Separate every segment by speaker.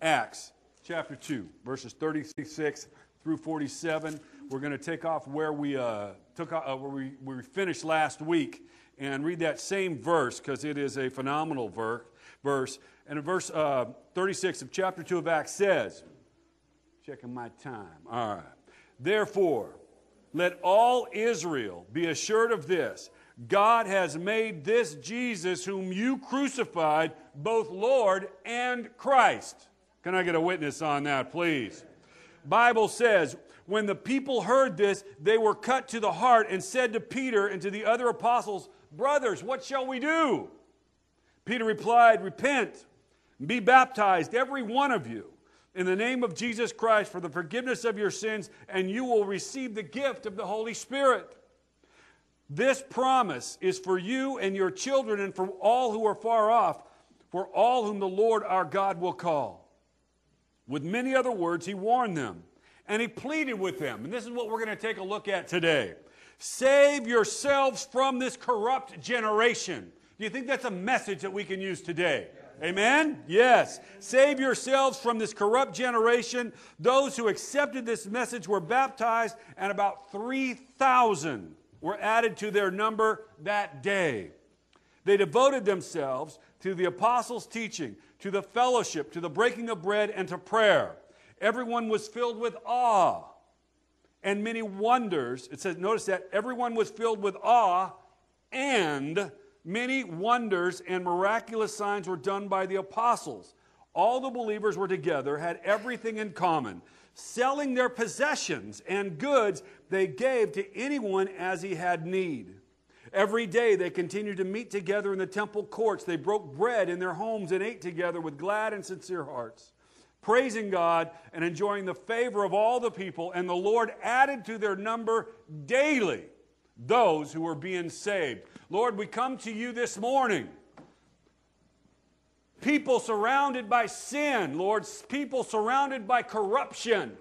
Speaker 1: Acts chapter 2, verses 36 through 47. We're going to take off where we finished last week and read that same verse because it is a phenomenal verse. And in verse 36 of chapter 2 of Acts says, checking my time, all right. Therefore, let all Israel be assured of this, God has made this Jesus whom you crucified both Lord and Christ. Can I get a witness on that, please? Bible says, when the people heard this, they were cut to the heart and said to Peter and to the other apostles, brothers, what shall we do? Peter replied, repent, and be baptized, every one of you, in the name of Jesus Christ for the forgiveness of your sins, and you will receive the gift of the Holy Spirit. This promise is for you and your children and for all who are far off, for all whom the Lord our God will call. With many other words, he warned them, and he pleaded with them. And this is what we're going to take a look at today. Save yourselves from this corrupt generation. Do you think that's a message that we can use today? Amen? Yes. Save yourselves from this corrupt generation. Those who accepted this message were baptized, and about 3,000 were added to their number that day. They devoted themselves to the apostles' teaching, to the fellowship, to the breaking of bread, and to prayer. Everyone was filled with awe and many wonders. It says, notice that everyone was filled with awe, and many wonders and miraculous signs were done by the apostles. All the believers were together, had everything in common. Selling their possessions and goods, they gave to anyone as he had need. Every day they continued to meet together in the temple courts. They broke bread in their homes and ate together with glad and sincere hearts, praising God and enjoying the favor of all the people. And the Lord added to their number daily those who were being saved. Lord, we come to you this morning. People surrounded by sin, Lord, people surrounded by corruption.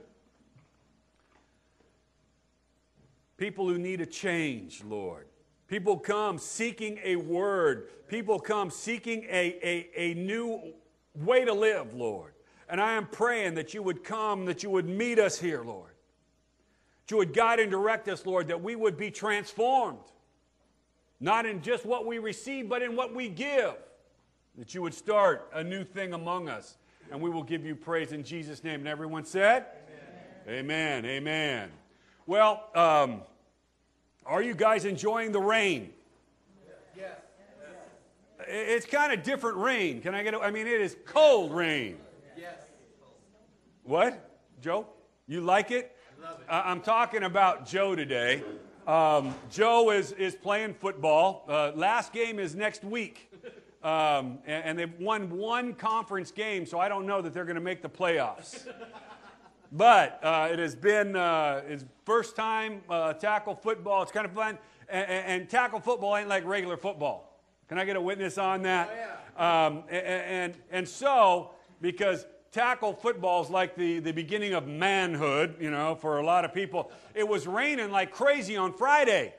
Speaker 1: People who need a change, Lord. People come seeking a word. People come seeking a new way to live, Lord. And I am praying that you would come, that you would meet us here, Lord. That you would guide and direct us, Lord, that we would be transformed. Not in just what we receive, but in what we give. That you would start a new thing among us. And we will give you praise in Jesus' name. And everyone said? Amen. Amen. Amen. Well, are you guys enjoying the rain? Yes. It's kind of different rain. Can I get it? I mean, it is cold rain. Yes. What? Joe? You like it? I love it. I'm talking about Joe today. Joe is playing football. Last game is next week. And they've won one conference game, so I don't know that they're going to make the playoffs. But it has been his first time tackle football. It's kind of fun. And tackle football ain't like regular football. Can I get a witness on that? Oh, yeah. And so, because tackle football is like the beginning of manhood, you know, for a lot of people, it was raining like crazy on Friday.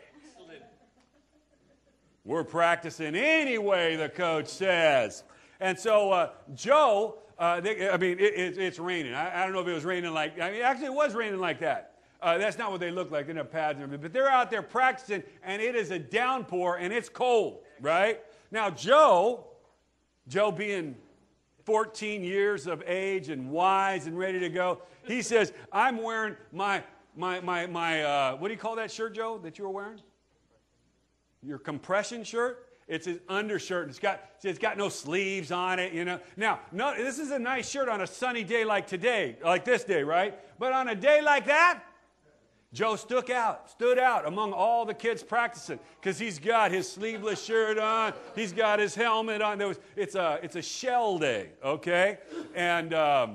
Speaker 1: We're practicing anyway, the coach says. And so Joe, it's raining. I don't know if it was raining like, actually it was raining like that. That's not what they look like. They don't have pads and everything. But they're out there practicing, and it is a downpour, and it's cold, right? Now, Joe being 14 years of age and wise and ready to go, he says, I'm wearing my what do you call that shirt, Joe, that you were wearing? Your compression shirt. It's his undershirt. It's got no sleeves on it, you know. Now, no, this is a nice shirt on a sunny day like today, like this day, right? But on a day like that, Joe stood out among all the kids practicing because he's got his sleeveless shirt on. He's got his helmet on. It's a shell day, okay? And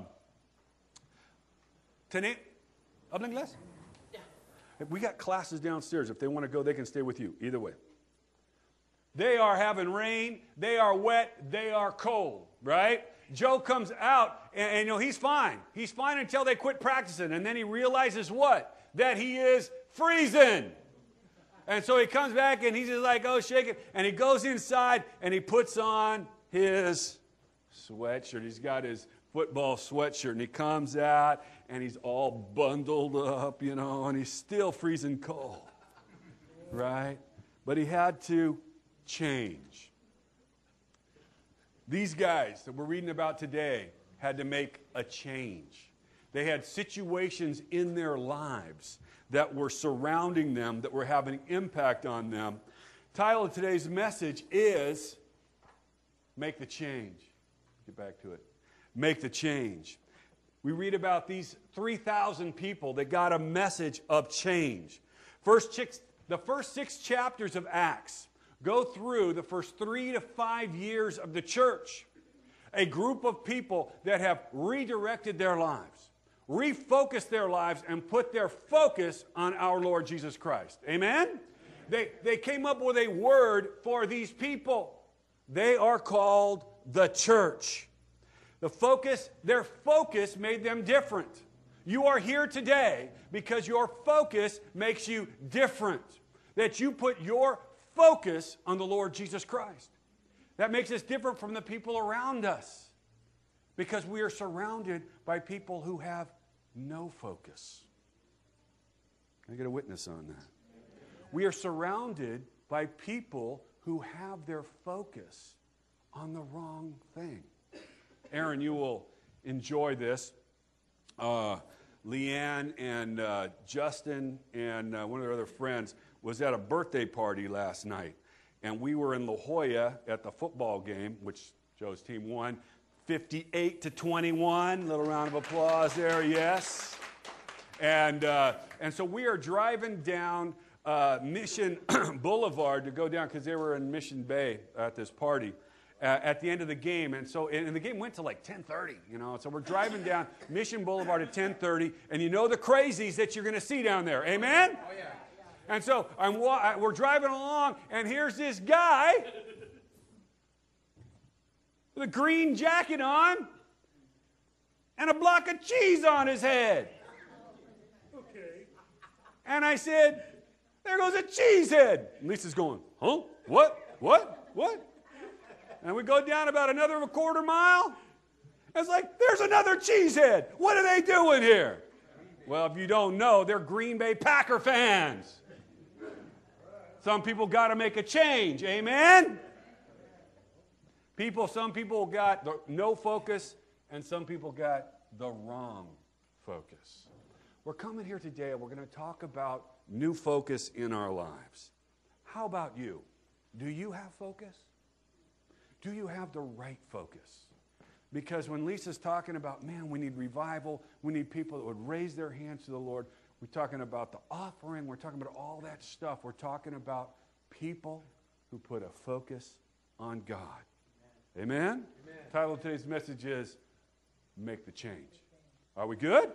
Speaker 1: ¿Habla inglés? Yeah. We got classes downstairs. If they want to go, they can stay with you. Either way. They are having rain, they are wet, they are cold, right? Joe comes out, and you know, he's fine. He's fine until they quit practicing, and then he realizes what? That he is freezing. And so he comes back, and he's just like, oh, shake it. And he goes inside, and he puts on his sweatshirt. He's got his football sweatshirt, and he comes out, and he's all bundled up, and he's still freezing cold, right? But he had to change. These guys that we're reading about today had to make a change. They had situations in their lives that were surrounding them, that were having an impact on them. Title of today's message is Make the Change. Get back to it. Make the change. We read about these 3,000 people that got a message of change. The first 6 chapters of Acts go through the first 3 to 5 years of the church. A group of people that have redirected their lives, refocused their lives, and put their focus on our Lord Jesus Christ. Amen? They came up with a word for these people. They are called the church. Their focus made them different. You are here today because your focus makes you different. That you put your focus on the Lord Jesus Christ. That makes us different from the people around us because we are surrounded by people who have no focus. Can I get a witness on that? We are surrounded by people who have their focus on the wrong thing. Aaron, you will enjoy this. Leanne and Justin and one of their other friends was at a birthday party last night. And we were in La Jolla at the football game, which Joe's team won, 58-21. Little round of applause there, yes. And so we are driving down Mission Boulevard to go down because they were in Mission Bay at this party at the end of the game. And the game went to like 10:30, So we're driving down Mission Boulevard at 10:30, and the crazies that you're going to see down there. Amen? Oh, yeah. And so we're driving along, and here's this guy with a green jacket on and a block of cheese on his head. Okay. And I said, there goes a cheesehead. And Lisa's going, huh? What? And we go down about another quarter mile. It's like, there's another cheesehead. What are they doing here? Well, if you don't know, they're Green Bay Packer fans. Some people got to make a change. Amen? Some people got no focus, and some people got the wrong focus. We're coming here today, and we're going to talk about new focus in our lives. How about you? Do you have focus? Do you have the right focus? Because when Lisa's talking about, man, we need revival, we need people that would raise their hands to the Lord, we're talking about the offering, we're talking about all that stuff. We're talking about people who put a focus on God. Amen? Amen? The title of today's message is Make the Change. Are we good?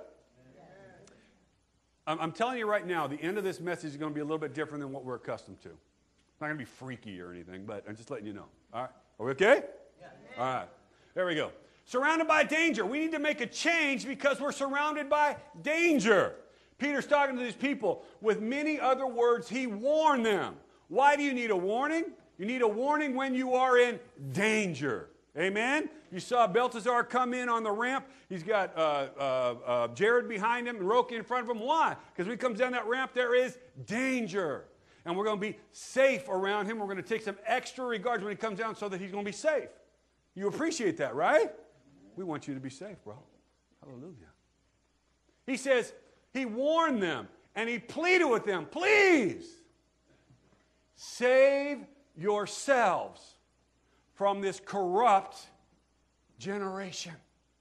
Speaker 1: I'm telling you right now, the end of this message is going to be a little bit different than what we're accustomed to. It's not going to be freaky or anything, but I'm just letting you know. All right? Are we okay? Yeah. All right. There we go. Surrounded by danger. We need to make a change because we're surrounded by danger. Peter's talking to these people. With many other words, he warned them. Why do you need a warning? You need a warning when you are in danger. Amen? You saw Balthazar come in on the ramp. He's got Jared behind him and Roki in front of him. Why? Because when he comes down that ramp, there is danger. And we're going to be safe around him. We're going to take some extra regards when he comes down so that he's going to be safe. You appreciate that, right? We want you to be safe, bro. Hallelujah. He says, he warned them and he pleaded with them, please, save yourselves from this corrupt generation.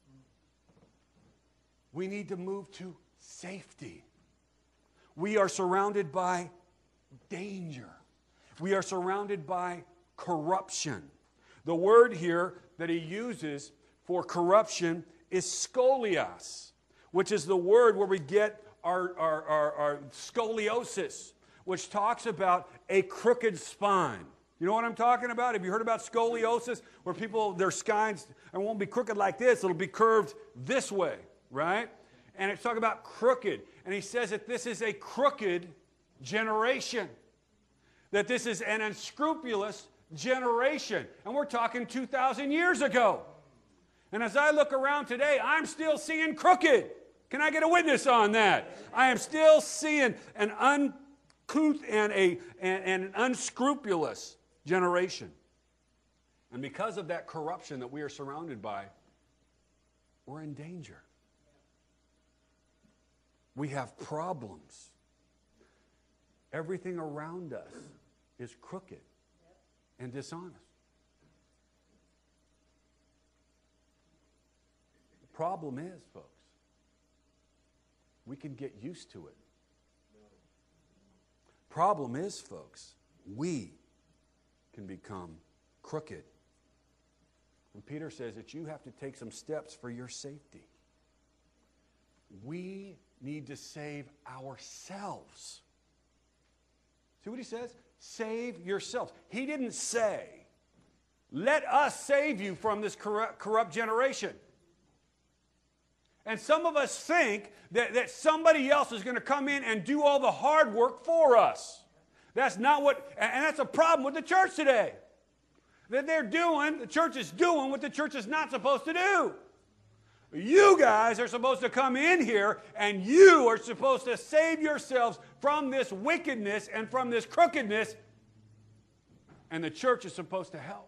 Speaker 1: We need to move to safety. We are surrounded by danger. We are surrounded by corruption. The word here that he uses for corruption is scolios, which is the word where we get our scoliosis, which talks about a crooked spine. You know what I'm talking about? Have you heard about scoliosis? Where their spines, it won't be crooked like this, it'll be curved this way, right? And it's talking about crooked. And he says that this is a crooked generation. That this is an unscrupulous generation. And we're talking 2,000 years ago. And as I look around today, I'm still seeing crooked. Can I get a witness on that? I am still seeing an uncouth and an unscrupulous generation. And because of that corruption that we are surrounded by, we're in danger. We have problems. Everything around us is crooked and dishonest. The problem is, folks, we can get used to it. Problem is, folks, we can become crooked. And Peter says that you have to take some steps for your safety. We need to save ourselves. See what he says? Save yourselves. He didn't say, let us save you from this corrupt generation. And some of us think that somebody else is going to come in and do all the hard work for us. That's not what, and that's a problem with the church today. That the church is doing what the church is not supposed to do. You guys are supposed to come in here and you are supposed to save yourselves from this wickedness and from this crookedness. And the church is supposed to help.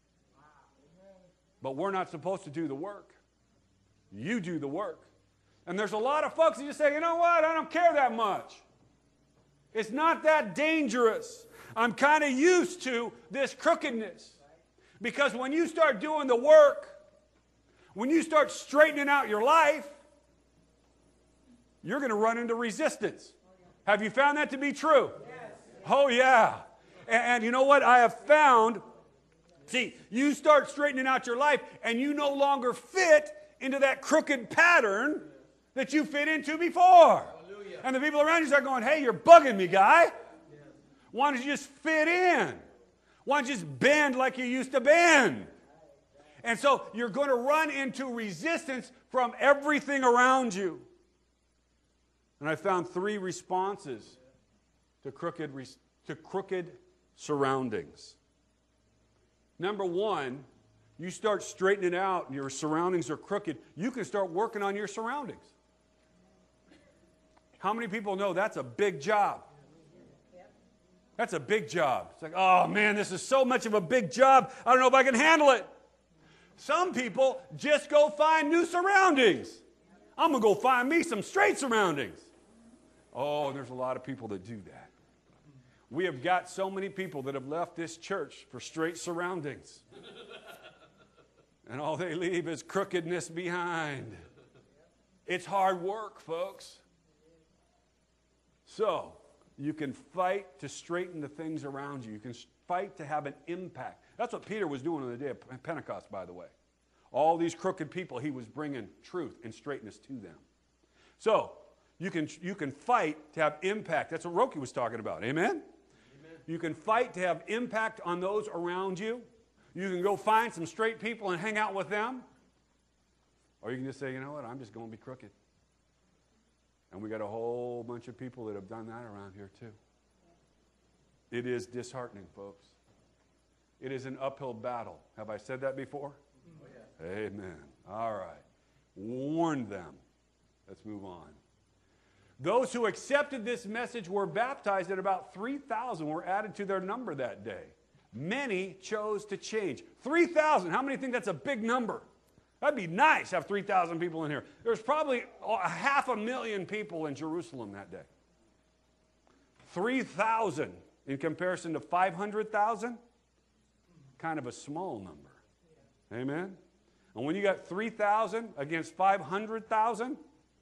Speaker 1: But we're not supposed to do the work. You do the work. And there's a lot of folks that just say, you know what, I don't care that much. It's not that dangerous. I'm kind of used to this crookedness. Because when you start doing the work, when you start straightening out your life, you're going to run into resistance. Have you found that to be true? Yes. Oh, yeah. And you know what I have found? See, you start straightening out your life and you no longer fit into that crooked pattern that you fit into before. Hallelujah. And the people around you start going, hey, you're bugging me, guy. Yes. Why don't you just fit in? Why don't you just bend like you used to bend? And so you're going to run into resistance from everything around you. And I found 3 responses to crooked surroundings. Number 1, you start straightening out and your surroundings are crooked, you can start working on your surroundings. How many people know that's a big job? That's a big job. It's like, oh man, this is so much of a big job, I don't know if I can handle it. Some people just go find new surroundings. I'm going to go find me some straight surroundings. Oh, there's a lot of people that do that. We have got so many people that have left this church for straight surroundings. And all they leave is crookedness behind. It's hard work, folks. So, you can fight to straighten the things around you. You can fight to have an impact. That's what Peter was doing on the day of Pentecost, by the way. All these crooked people, he was bringing truth and straightness to them. So, you can fight to have impact. That's what Roki was talking about. Amen? Amen? You can fight to have impact on those around you. You can go find some straight people and hang out with them. Or you can just say, you know what, I'm just going to be crooked. And we got a whole bunch of people that have done that around here too. It is disheartening, folks. It is an uphill battle. Have I said that before? Oh, yeah. Amen. All right. Warn them. Let's move on. Those who accepted this message were baptized, and about 3,000 were added to their number that day. Many chose to change. 3,000. How many think that's a big number? That'd be nice to have 3,000 people in here. There's probably 500,000 people in Jerusalem that day. 3,000 in comparison to 500,000, kind of a small number. Amen? And when you got 3,000 against 500,000,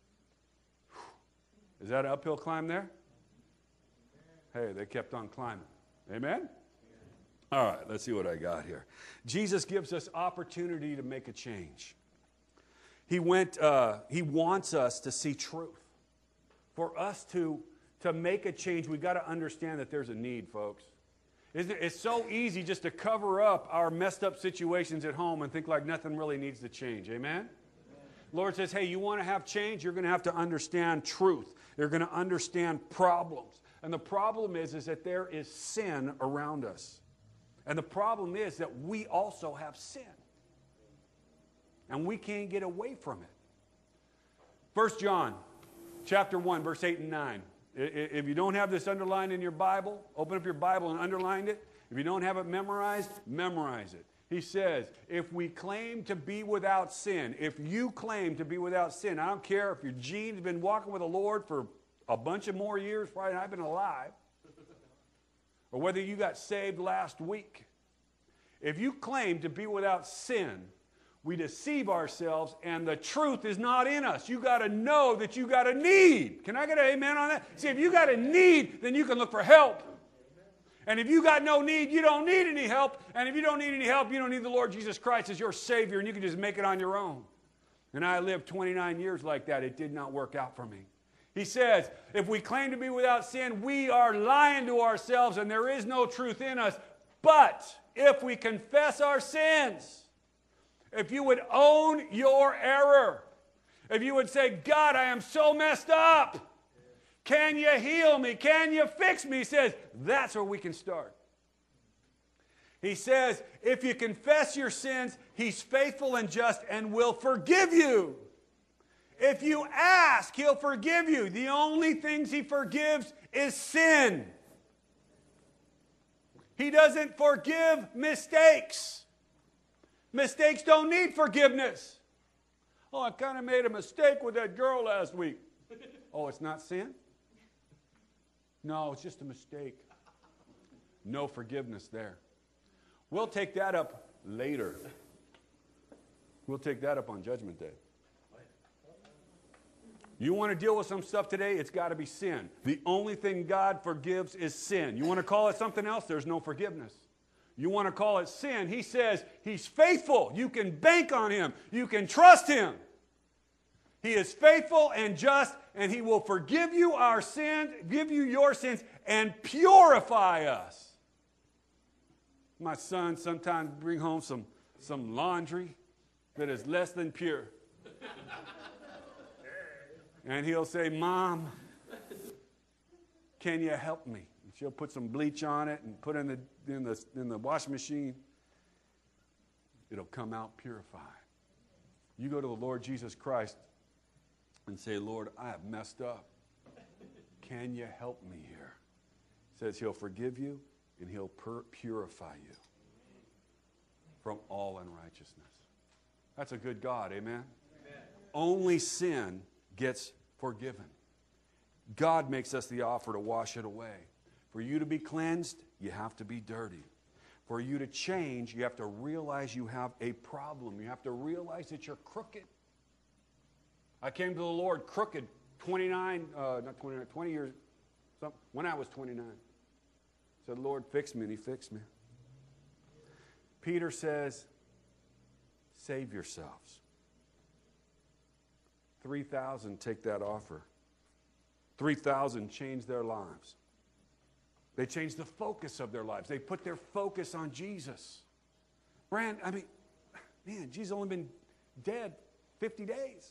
Speaker 1: is that an uphill climb there? Hey, they kept on climbing. Amen? All right, let's see what I got here. Jesus gives us opportunity to make a change. He wants us to see truth. For us to make a change, we've got to understand that there's a need, folks. It's so easy just to cover up our messed up situations at home and think like nothing really needs to change. Amen? Lord says, hey, you want to have change? You're going to have to understand truth. You're going to understand problems. And the problem is that there is sin around us. And the problem is that we also have sin. and we can't get away from it. 1 John chapter 1, verse 8 and 9. If you don't have this underlined in your Bible, open up your Bible and underline it. If you don't have it memorized, memorize it. He says, if we claim to be without sin, if you claim to be without sin, I don't care if your gene's been walking with the Lord for a bunch of more years, probably I've been alive, or whether you got saved last week. If you claim to be without sin, we deceive ourselves and the truth is not in us. You got to know that you got a need. Can I get an amen on that? See, if you got a need, then you can look for help. And if you got no need, you don't need any help. And if you don't need any help, you don't need the Lord Jesus Christ as your Savior, and you can just make it on your own. And I lived 29 years like that. It did not work out for me. He says, if we claim to be without sin, we are lying to ourselves, and there is no truth in us. But if we confess our sins, if you would own your error, if you would say, God, I am so messed up. Can you heal me? Can you fix me? He says, that's where we can start. He says, if you confess your sins, He's faithful and just and will forgive you. If you ask, He'll forgive you. The only things He forgives is sin. He doesn't forgive mistakes. Mistakes don't need forgiveness. Oh, I kind of made a mistake with that girl last week. Oh, it's not sin? No, it's just a mistake. No forgiveness there. We'll take that up later. We'll take that up on Judgment Day. You want to deal with some stuff today, it's got to be sin. The only thing God forgives is sin. You want to call it something else, there's no forgiveness. You want to call it sin, He says He's faithful. You can bank on Him. You can trust Him. He is faithful and just, and He will forgive you our sins, give you your sins, and purify us. My son sometimes bring home some laundry that is less than pure. And he'll say, Mom, can you help me? And she'll put some bleach on it and put it in the washing machine. It'll come out purified. You go to the Lord Jesus Christ and say, Lord, I have messed up. Can you help me here? He says He'll forgive you and He'll purify you from all unrighteousness. That's a good God, amen? Only sin gets forgiven. God makes us the offer to wash it away. For you to be cleansed, you have to be dirty. For you to change, you have to realize you have a problem. You have to realize that you're crooked. I came to the Lord crooked 20 years, when I was 29. Said, Lord, fix me, and He fixed me. Peter says, save yourselves. 3,000 take that offer. 3,000 change their lives. They change the focus of their lives. They put their focus on Jesus. Jesus only been dead 50 days.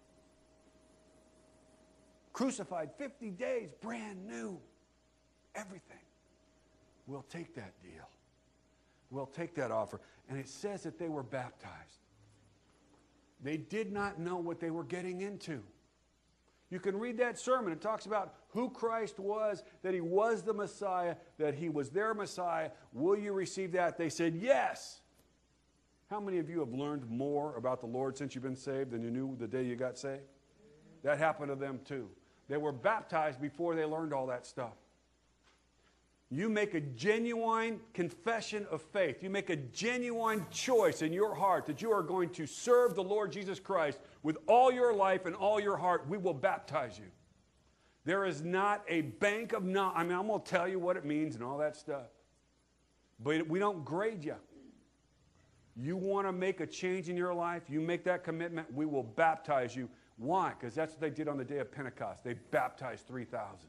Speaker 1: Crucified 50 days, brand new. Everything. We'll take that deal. We'll take that offer. And it says that they were baptized. They did not know what they were getting into. You can read that sermon. It talks about who Christ was, that He was the Messiah, that He was their Messiah. Will you receive that? They said, yes. How many of you have learned more about the Lord since you've been saved than you knew the day you got saved? That happened to them too. They were baptized before they learned all that stuff. You make a genuine confession of faith. You make a genuine choice in your heart that you are going to serve the Lord Jesus Christ with all your life and all your heart. We will baptize you. There is not a bank of knowledge. I'm going to tell you what it means and all that stuff. But we don't grade you. You want to make a change in your life, you make that commitment, we will baptize you. Why? Because that's what they did on the day of Pentecost. They baptized 3,000.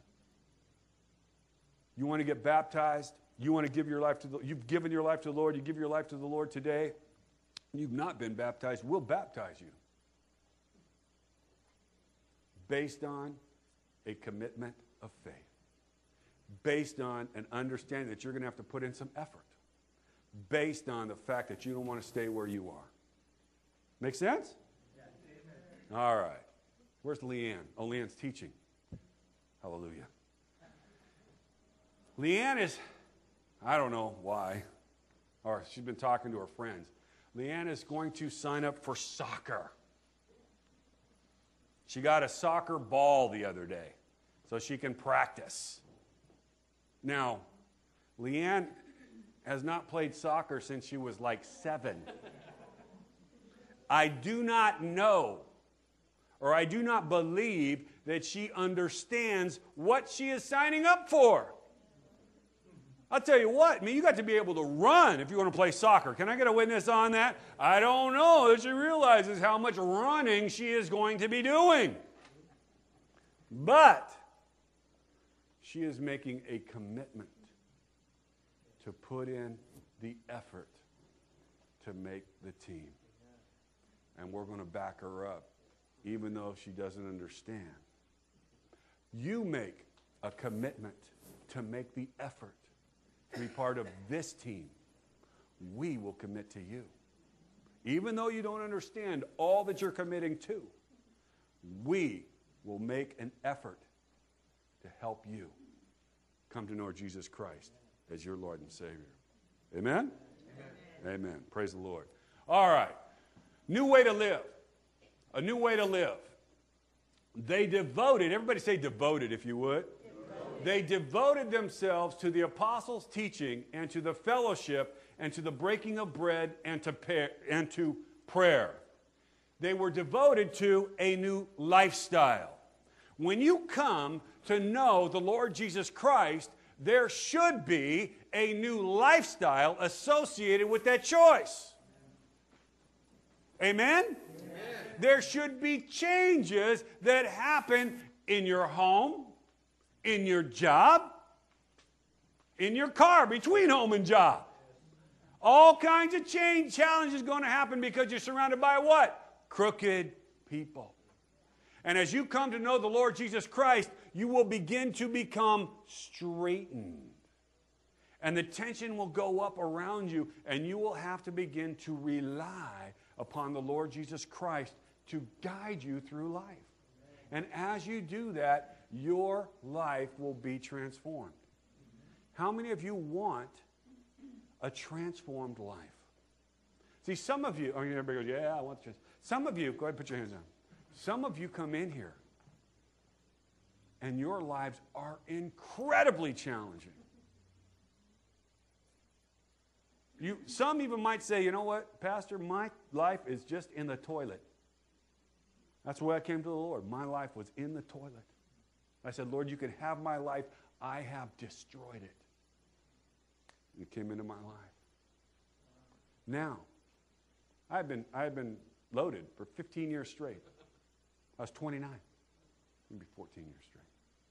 Speaker 1: You want to get baptized? You want to give your life to you've given your life to the Lord, you give your life to the Lord today, you've not been baptized, we'll baptize you. Based on a commitment of faith. Based on an understanding that you're going to have to put in some effort. Based on the fact that you don't want to stay where you are. Make sense? All right. Where's Leanne? Oh, Leanne's teaching. Hallelujah. Leanne is, I don't know why, or she's been talking to her friends. Leanne is going to sign up for soccer. She got a soccer ball the other day so she can practice. Now, Leanne has not played soccer since she was like 7. I do not know, or I do not believe that she understands what she is signing up for. I'll tell you what, you got to be able to run if you want to play soccer. Can I get a witness on that? I don't know that she realizes how much running she is going to be doing. But she is making a commitment to put in the effort to make the team. And we're going to back her up, even though she doesn't understand. You make a commitment to make the effort to be part of this team. We will commit to you. Even though you don't understand all that you're committing to, we will make an effort to help you come to know Jesus Christ as your Lord and Savior. Amen? Amen. Amen. Praise the Lord. All right. New way to live. A new way to live. They devoted, everybody say devoted if you would. They devoted themselves to the apostles' teaching and to the fellowship and to the breaking of bread and to prayer. They were devoted to a new lifestyle. When you come to know the Lord Jesus Christ, there should be a new lifestyle associated with that choice. Amen? Amen. There should be changes that happen in your home, in your job, in your car, between home and job. All kinds of challenges going to happen because you're surrounded by what? Crooked people. And as you come to know the Lord Jesus Christ, you will begin to become straightened. And the tension will go up around you, and you will have to begin to rely upon the Lord Jesus Christ to guide you through life. And as you do that, your life will be transformed. How many of you want a transformed life? See, some of you, everybody goes, yeah, I want to. Some of you, go ahead and put your hands down. Some of you come in here, and your lives are incredibly challenging. Some even might say, you know what, Pastor, my life is just in the toilet. That's the way I came to the Lord. My life was in the toilet. I said, Lord, you can have my life. I have destroyed it. And it came into my life. Now, I've been loaded for 15 years straight. I was 29. Maybe 14 years straight.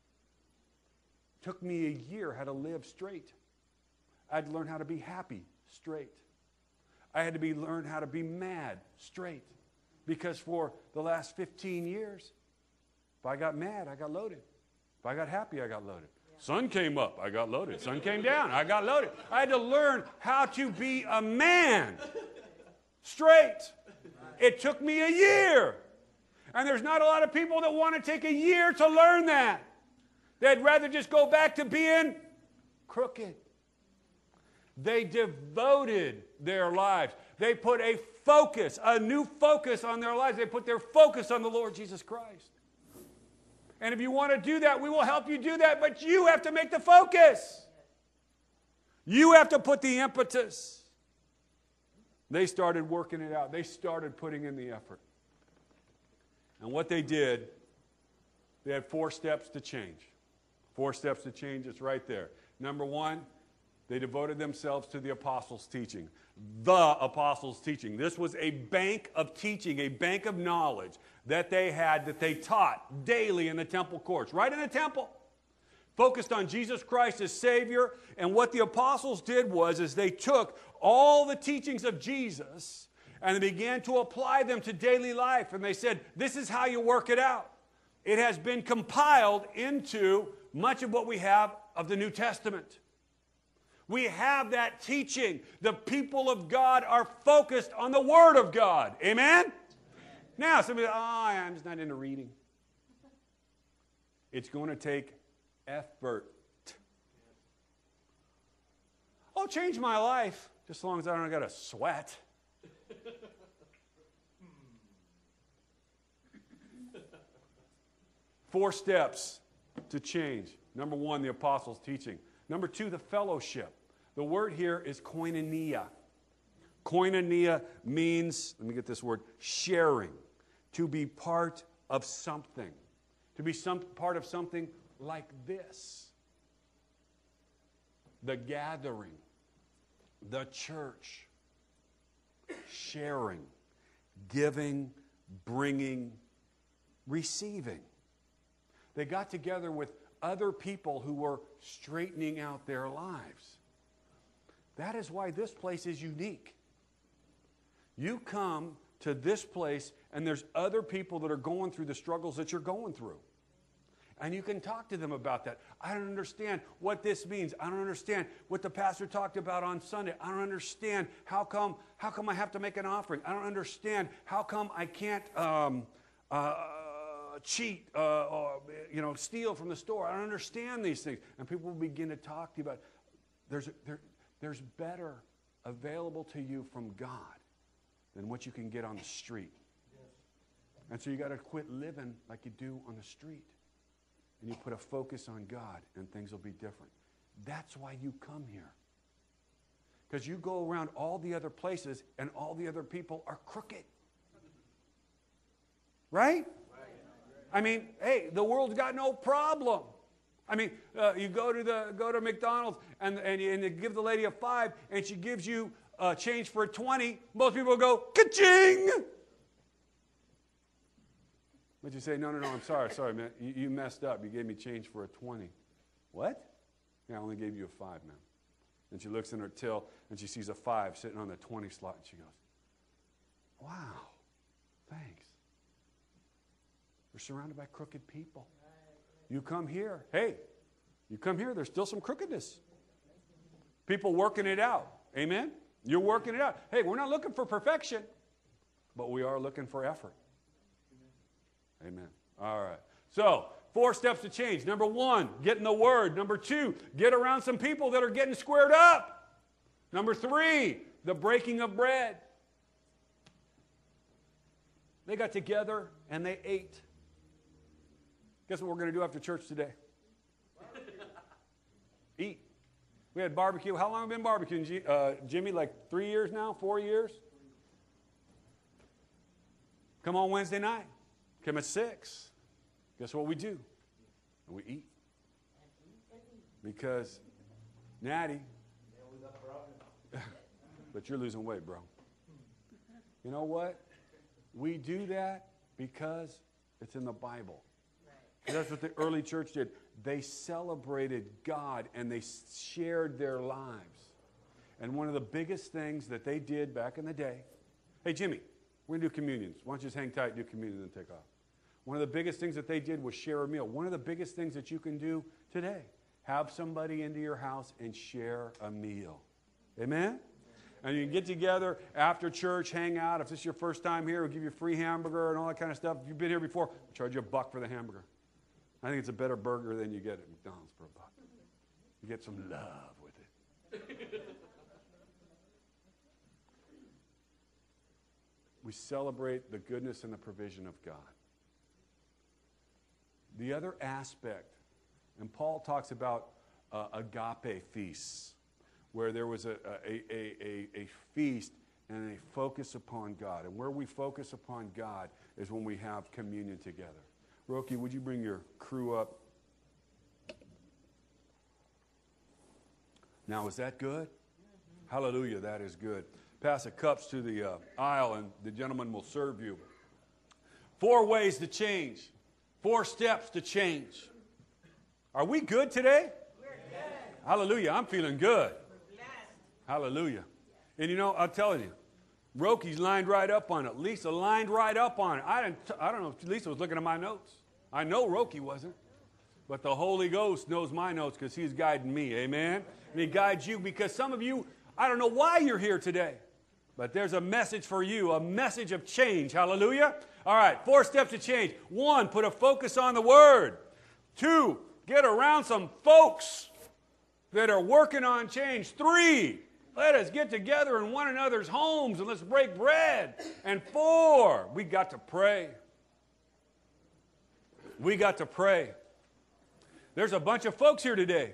Speaker 1: Took me a year how to live straight. I had to learn how to be happy straight. I had to learn how to be mad straight. Because for the last 15 years, if I got mad, I got loaded. If I got happy, I got loaded. Sun came up, I got loaded. Sun came down, I got loaded. I had to learn how to be a man straight. It took me a year. And there's not a lot of people that want to take a year to learn that. They'd rather just go back to being crooked. They devoted their lives. They put a new focus on their lives. They put their focus on the Lord Jesus Christ. And if you want to do that, we will help you do that, but you have to make the focus. You have to put the impetus. They started working it out. They started putting in the effort. And what they did, they had 4 steps to change. 4 steps to change, it's right there. Number 1, they devoted themselves to the apostles' teaching. The apostles' teaching. This was a bank of teaching, a bank of knowledge that they had, that they taught daily in the temple courts, right in the temple. Focused on Jesus Christ as Savior. And what the apostles did was they took all the teachings of Jesus and they began to apply them to daily life. And they said, this is how you work it out. It has been compiled into much of what we have of the New Testament. We have that teaching. The people of God are focused on the Word of God. Amen? Now, somebody, I'm just not into reading. It's going to take effort. I'll change my life just as long as I don't got to sweat. Four steps to change. Number one, the apostles' teaching. Number two, the fellowship. The word here is koinonia. Koinonia means, let me get this word, sharing. To be part of something. To be part of something like this. The gathering. The church. Sharing. Giving. Bringing. Receiving. They got together with other people who were straightening out their lives. That is why this place is unique. You come to this place and there's other people that are going through the struggles that you're going through. And you can talk to them about that. I don't understand what this means. I don't understand what the pastor talked about on Sunday. I don't understand how come I have to make an offering. I don't understand how come I can't cheat or steal from the store. I don't understand these things. And people will begin to talk to you about there's better available to you from God than what you can get on the street. And so you got to quit living like you do on the street. And you put a focus on God and things will be different. That's why you come here. Because you go around all the other places and all the other people are crooked. Right? I mean, hey, the world's got no problem. I mean, you go to McDonald's and you give the lady a $5 and she gives you change for a $20. Most people go, ka-ching! But you say, no, I'm sorry, man. You messed up. You gave me change for a $20. What? Yeah, I only gave you a $5, man. And she looks in her till and she sees a $5 sitting on the 20 slot and she goes, wow, thanks. We're surrounded by crooked people. You come here. Hey, you come here. There's still some crookedness. People working it out. Amen? You're working it out. Hey, we're not looking for perfection, but we are looking for effort. Amen. All right. So, 4 steps to change. Number 1, get in the Word. Number 2, get around some people that are getting squared up. Number 3, the breaking of bread. They got together and they ate. Guess what we're going to do after church today? Eat. We had barbecue. How long have we been barbecuing, Jimmy? Like 3 years now? 4 years? Come on Wednesday night. Come at 6. Guess what we do? We eat. Because, Natty, but you're losing weight, bro. You know what? We do that because it's in the Bible. That's what the early church did. They celebrated God and they shared their lives. And one of the biggest things that they did back in the day, hey, Jimmy, we're going to do communions. Why don't you just hang tight, do communion, and take off. One of the biggest things that they did was share a meal. One of the biggest things that you can do today, have somebody into your house and share a meal. Amen? And you can get together after church, hang out. If this is your first time here, we'll give you a free hamburger and all that kind of stuff. If you've been here before, we'll charge you $1 for the hamburger. I think it's a better burger than you get at McDonald's for $1. You get some love with it. We celebrate the goodness and the provision of God. The other aspect, and Paul talks about agape feasts, where there was a feast and a focus upon God. And where we focus upon God is when we have communion together. Roki, would you bring your crew up? Now, is that good? Mm-hmm. Hallelujah, that is good. Pass the cups to the aisle and the gentleman will serve you. 4 ways to change. 4 steps to change. Are we good today? We're good. Hallelujah, I'm feeling good. We're blessed. Hallelujah. And you know, I'll tell you, Roki's lined right up on it. Lisa lined right up on it. I don't know if Lisa was looking at my notes. I know Roki wasn't. But the Holy Ghost knows my notes because He's guiding me. Amen? And He guides you because some of you, I don't know why you're here today, but there's a message for you, a message of change. Hallelujah? All right, 4 steps to change. 1, put a focus on the Word. 2, get around some folks that are working on change. 3, let us get together in one another's homes and let's break bread. And 4, we got to pray. We got to pray. There's a bunch of folks here today.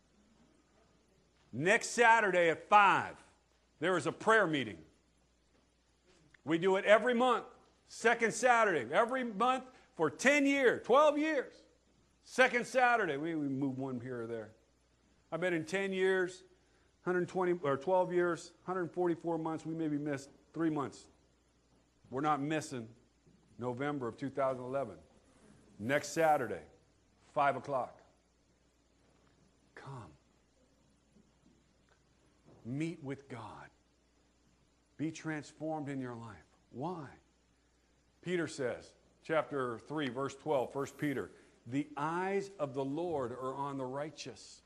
Speaker 1: Next Saturday at 5, there is a prayer meeting. We do it every month, second Saturday, every month for 10 years, 12 years. Second Saturday, we move one here or there. I bet in 10 years, 120 or 12 years, 144 months, we maybe missed 3 months. We're not missing November of 2011. Next Saturday, 5 o'clock. Come. Meet with God. Be transformed in your life. Why? Peter says, chapter 3, verse 12, 1 Peter, the eyes of the Lord are on the righteous.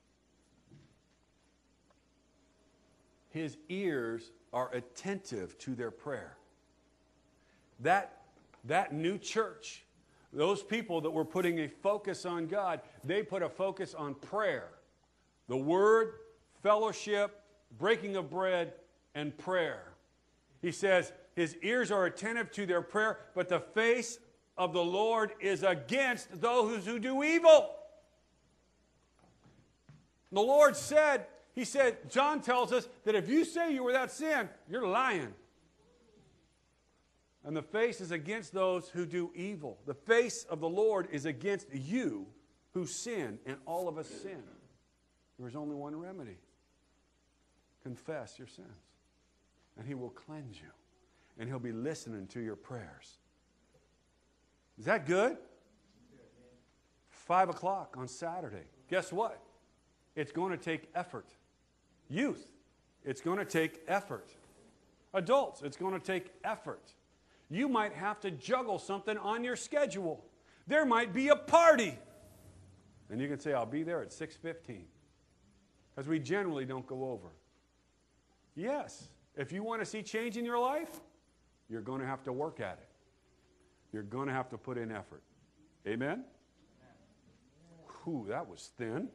Speaker 1: His ears are attentive to their prayer. That new church, those people that were putting a focus on God, they put a focus on prayer. The Word, fellowship, breaking of bread, and prayer. He says, His ears are attentive to their prayer, but the face of the Lord is against those who do evil. The Lord said, He said, John tells us that if you say you were without sin, you're lying. And the face is against those who do evil. The face of the Lord is against you who sin, and all of us sin. There is only one remedy. Confess your sins, and He will cleanse you, and He'll be listening to your prayers. Is that good? 5 o'clock on Saturday. Guess what? It's going to take effort. Youth, it's going to take effort. Adults, it's going to take effort. You might have to juggle something on your schedule. There might be a party. And you can say, I'll be there at 6:15. Because we generally don't go over. Yes, if you want to see change in your life, you're going to have to work at it. You're going to have to put in effort. Amen? Whew, that was thin.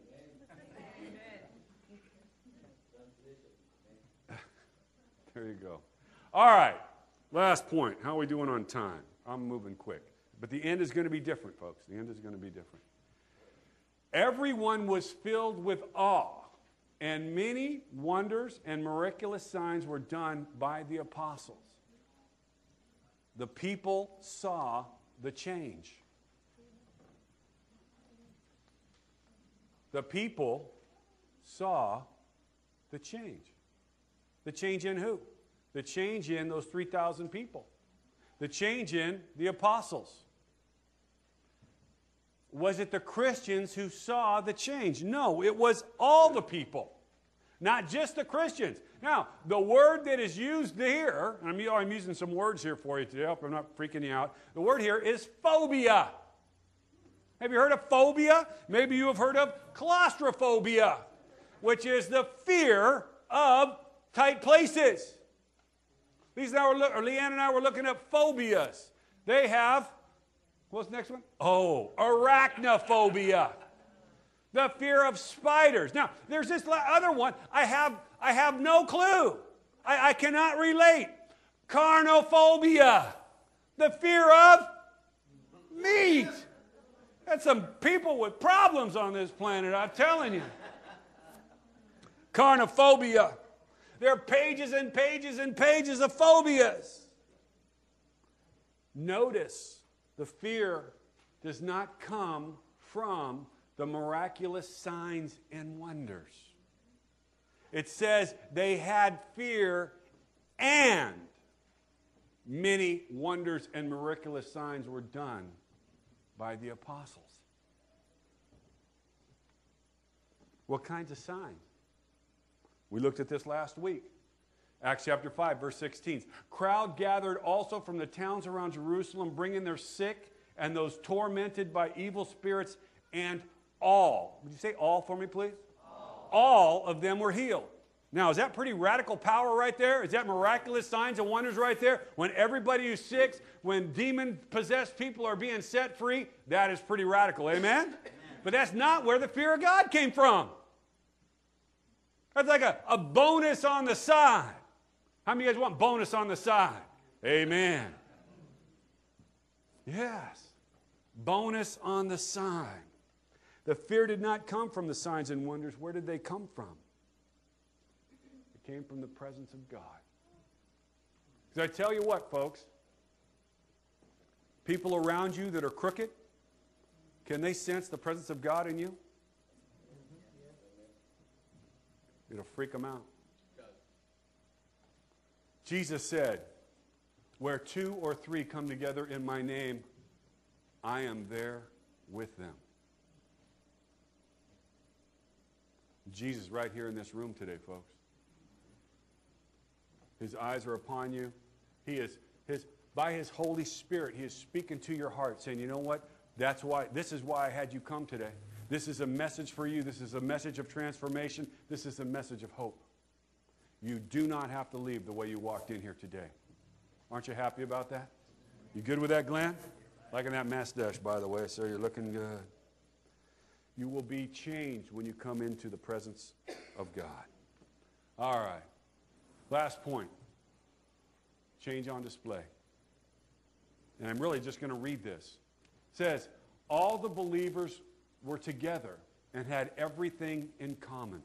Speaker 1: There you go. All right, last point. How are we doing on time? I'm moving quick. But the end is going to be different, folks. The end is going to be different. Everyone was filled with awe, and many wonders and miraculous signs were done by the apostles. The people saw the change. The people saw the change. The change in who? The change in those 3,000 people. The change in the apostles. Was it the Christians who saw the change? No, it was all the people, not just the Christians. Now, the word that is used here, and I'm using some words here for you today, I hope I'm not freaking you out. The word here is phobia. Have you heard of phobia? Maybe you have heard of claustrophobia, which is the fear of tight places. Leanne and I were looking at phobias. They have, what's the next one? Oh, arachnophobia. The fear of spiders. Now, there's this other one. I have no clue. I cannot relate. Carnophobia. The fear of meat. That's some people with problems on this planet, I'm telling you. Carnophobia. There are pages and pages and pages of phobias. Notice the fear does not come from the miraculous signs and wonders. It says they had fear and many wonders and miraculous signs were done by the apostles. What kinds of signs? We looked at this last week. Acts chapter 5, verse 16. Crowd gathered also from the towns around Jerusalem, bringing their sick and those tormented by evil spirits, And all, would you say all for me, please? All of them were healed. Now, is that pretty radical power right there? Is that miraculous signs and wonders right there? When everybody who's sick, when demon-possessed people are being set free, that is pretty radical. Amen? But that's not where the fear of God came from. That's like a bonus on the side. How many of you guys want bonus on the side? Amen. Yes. Bonus on the side. The fear did not come from the signs and wonders. Where did they come from? It came from the presence of God. Because I tell you what, folks, people around you that are crooked, can they sense the presence of God in you? It'll freak them out. Jesus said, where 2 or 3 come together in my name, I am there with them. Jesus right here in this room today, folks. His eyes are upon you. By His Holy Spirit, He is speaking to your heart, saying, you know what? This is why I had you come today. This is a message for you. This is a message of transformation. This is a message of hope. You do not have to leave the way you walked in here today. Aren't you happy about that? You good with that, Glenn? Liking that mustache, by the way, sir. You're looking good. You will be changed when you come into the presence of God. All right. Last point. Change on display. And I'm really just going to read this. It says, all the believers were together and had everything in common.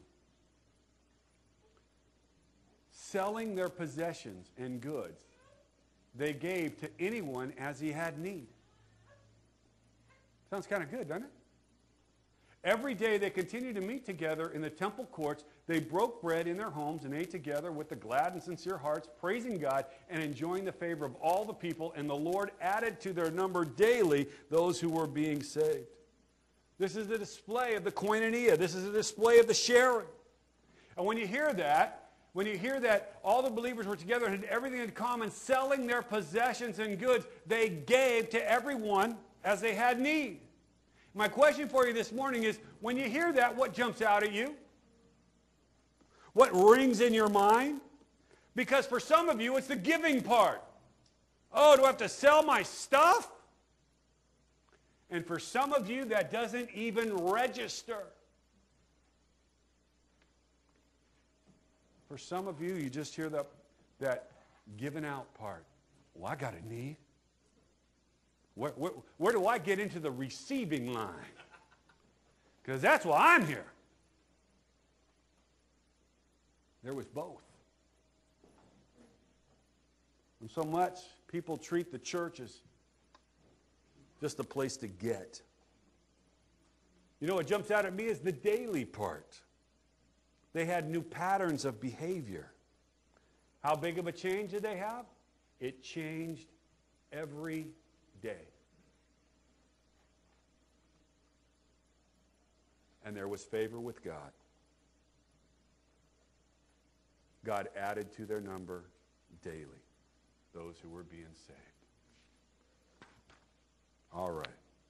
Speaker 1: Selling their possessions and goods, they gave to anyone as he had need. Sounds kind of good, doesn't it? Every day they continued to meet together in the temple courts. They broke bread in their homes and ate together with the glad and sincere hearts, praising God and enjoying the favor of all the people. And the Lord added to their number daily those who were being saved. This is the display of the koinonia. This is a display of the sharing. And when you hear that all the believers were together and had everything in common, selling their possessions and goods, they gave to everyone as they had need. My question for you this morning is, when you hear that, what jumps out at you? What rings in your mind? Because for some of you, it's the giving part. Oh, do I have to sell my stuff? And for some of you, that doesn't even register. For some of you, you just hear that giving out part. Well, I got a need. Where do I get into the receiving line? Because that's why I'm here. There was both. And so much people treat the church as just a place to get. You know what jumps out at me is the daily part. They had new patterns of behavior. How big of a change did they have? It changed every day. And there was favor with God. God added to their number daily those who were being saved. All right.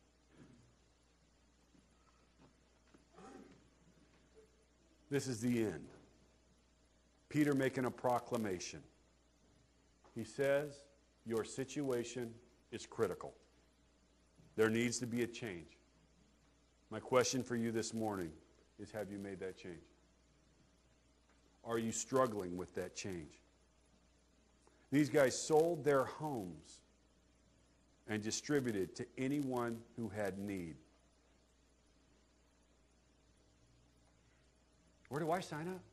Speaker 1: This is the end. Peter making a proclamation. He says, your situation is critical. There needs to be a change. My question for you this morning is, have you made that change? Are you struggling with that change? These guys sold their homes and distributed to anyone who had need. Where do I sign up?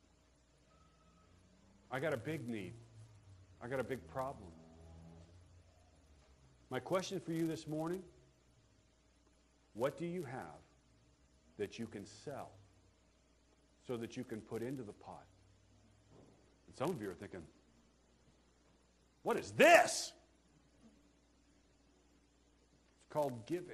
Speaker 1: I got a big need. I got a big problem. My question for you this morning, what do you have that you can sell so that you can put into the pot? And some of you are thinking, what is this? It's called giving.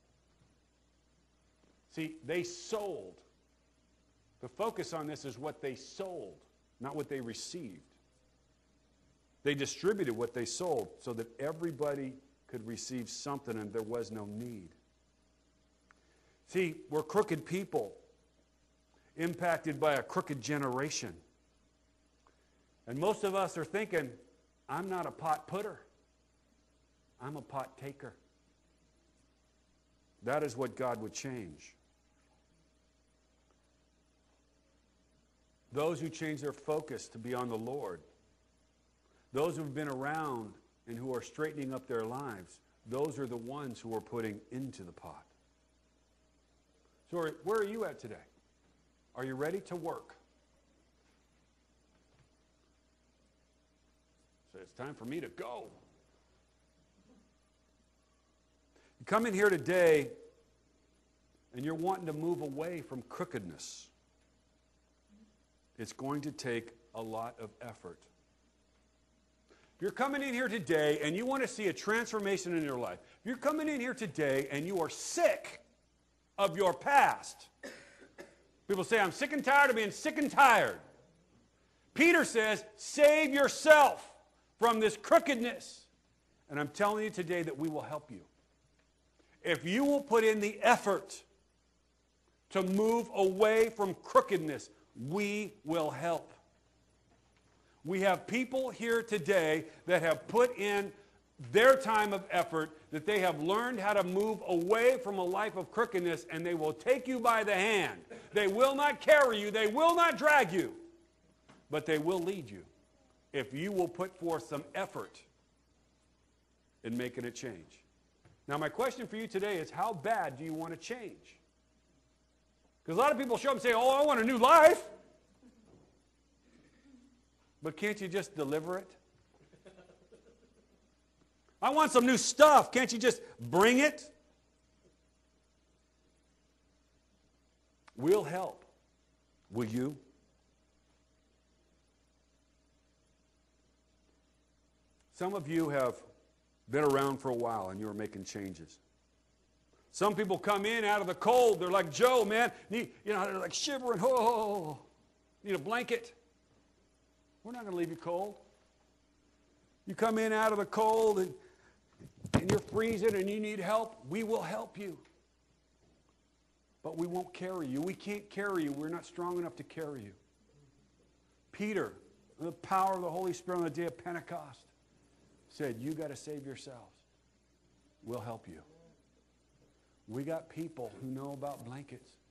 Speaker 1: See, they sold. The focus on this is what they sold, not what they received. They distributed what they sold so that everybody could receive something and there was no need. See, we're crooked people, impacted by a crooked generation. And most of us are thinking, I'm not a pot putter. I'm a pot taker. That is what God would change. Those who change their focus to be on the Lord, those who have been around and who are straightening up their lives, those are the ones who are putting into the pot. So where are you at today? Are you ready to work? So it's time for me to go. You come in here today and you're wanting to move away from crookedness. It's going to take a lot of effort. If you're coming in here today and you want to see a transformation in your life, if you're coming in here today and you are sick of your past, people say, I'm sick and tired of being sick and tired. Peter says, save yourself from this crookedness. And I'm telling you today that we will help you. If you will put in the effort to move away from crookedness, we will help. We have people here today that have put in their time of effort, that they have learned how to move away from a life of crookedness, and they will take you by the hand. They will not carry you. They will not drag you. But they will lead you if you will put forth some effort in making a change. Now, my question for you today is, how bad do you want to change? Because a lot of people show up and say, oh, I want a new life. But can't you just deliver it? I want some new stuff. Can't you just bring it? We'll help. Will you? Some of you have been around for a while and you're making changes. Some people come in out of the cold. They're like Joe, man. They're like shivering. Oh, need a blanket. We're not going to leave you cold. You come in out of the cold and you're freezing and you need help. We will help you. But we won't carry you. We can't carry you. We're not strong enough to carry you. Peter, the power of the Holy Spirit on the day of Pentecost, said, you got to save yourselves. We'll help you. We got people who know about blankets.